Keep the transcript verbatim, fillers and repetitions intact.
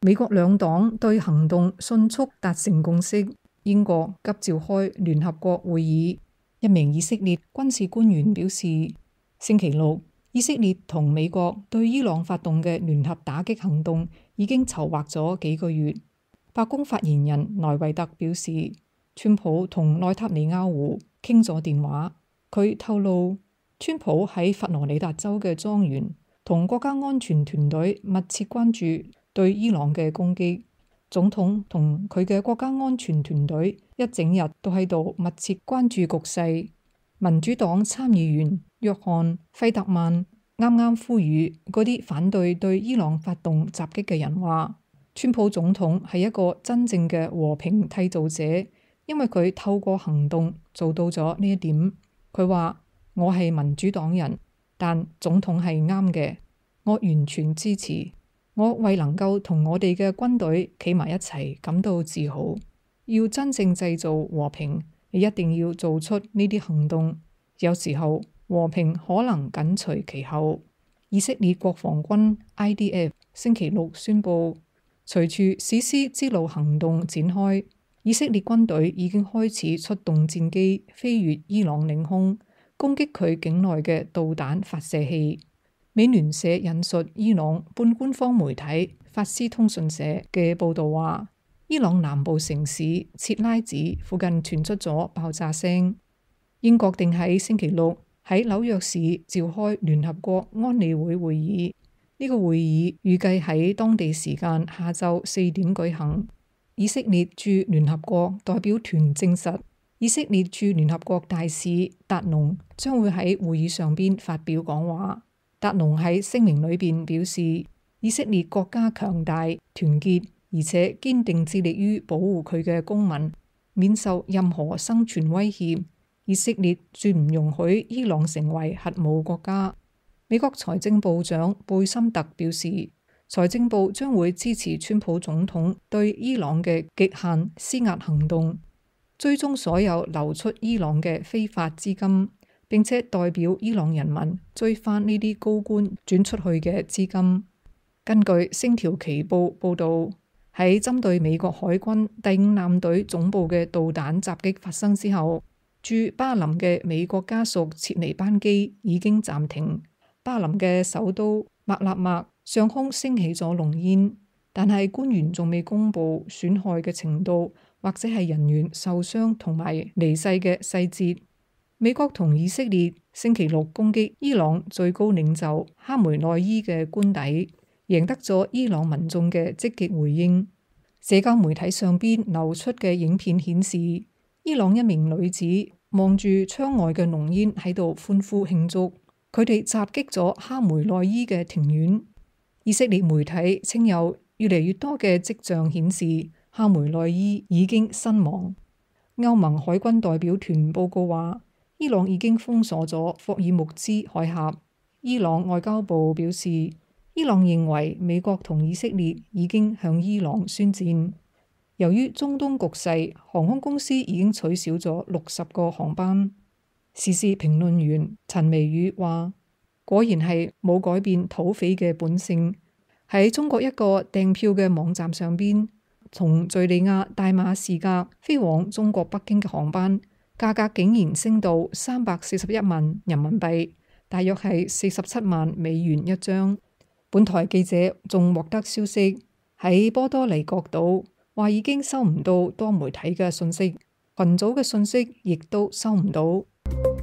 美國兩黨對行動迅速達成共識，英國急召開聯合國會議。一名以色列軍事官員表示，星期六以色列同美國對伊朗發動嘅聯合打擊行動已經籌劃咗幾個月。白宮發言人萊維特表示，川普同內塔尼亞胡傾咗電話。佢透露，川普喺佛羅里達州嘅莊園同國家安全團隊密切關注對伊朗嘅攻擊。總統同佢嘅國家安全團隊一整日都喺度密切關注局勢。民主黨參議員約翰費特曼啱啱呼籲嗰啲反對對伊朗發動襲擊嘅人話，川普總統係一個真正嘅和平締造者，因為佢透過行動做到咗呢一點。佢話，我係民主黨人，但總統係啱嘅，我完全支持。我為能夠同我哋嘅軍隊企埋一齊感到自豪。要真正製造和平，你一定要做出呢啲行動。有時候和平可能緊隨其後。以色列國防軍 I D F 星期六宣布，隨住史詩之路行動展開，以色列軍隊已經開始出動戰機飛越伊朗領空，攻擊佢境內嘅導彈發射器。美聯社引述伊朗半官方媒體法斯通訊社嘅報導話，伊朗南部城市切拉子附近傳出咗爆炸聲。英國定喺星期六喺紐約市召開聯合國安理會會議，呢個會議預計喺當地時間下晝四點舉行。以色列駐聯合國代表團證實，以色列駐聯合國大使達農將會喺會議上邊發表講話。達農喺聲明裏邊表示，以色列國家強大、團結，而且堅定致力於保護佢嘅公民免受任何生存威脅。以色列絕唔容許伊朗成為核武國家。美國財政部長貝森特表示，財政部將會支持川普總統對伊朗嘅極限施壓行動，追蹤所有流出伊朗嘅非法資金，並且代表伊朗人民追翻呢啲高官轉出去嘅資金。根據星條旗報報導，喺針對美國海軍第五艦隊總部嘅導彈襲擊發生之後，駐巴林嘅美國家屬撤離班機已經暫停。巴林嘅首都麥納麥上空升起咗濃煙，但係官員仲未公布損害嘅程度，或者係人員受傷同埋離世嘅細節。美國同以色列星期六攻擊伊朗最高領袖哈梅內伊嘅官邸，贏得咗伊朗民眾嘅積極回應。社交媒體上邊流出嘅影片顯示，伊朗一名女子望住窗外嘅濃煙喺度歡呼慶祝。佢哋襲擊咗哈梅內伊嘅庭院。以色列媒體稱有越嚟越多嘅跡象顯示哈梅內伊已經身亡。歐盟海軍代表團報告話，伊朗已經封鎖咗霍爾木茲海峽。伊朗外交部表示，伊朗認為美國同以色列已經向伊朗宣戰。由於中東局勢，航空公司已經取消咗六十個航班。時事評論員陳微宇話，果然係冇改變土匪嘅本性。喺中國一個訂票嘅網站上邊，從敘利亞大馬士革飛往中國北京嘅航班價格竟然升到三百四十一萬人民幣，大約係四十七萬美元一張。本台記者仲獲得消息，喺波多黎各島話已經收唔到多媒體嘅信息，群組嘅信息亦都收唔到。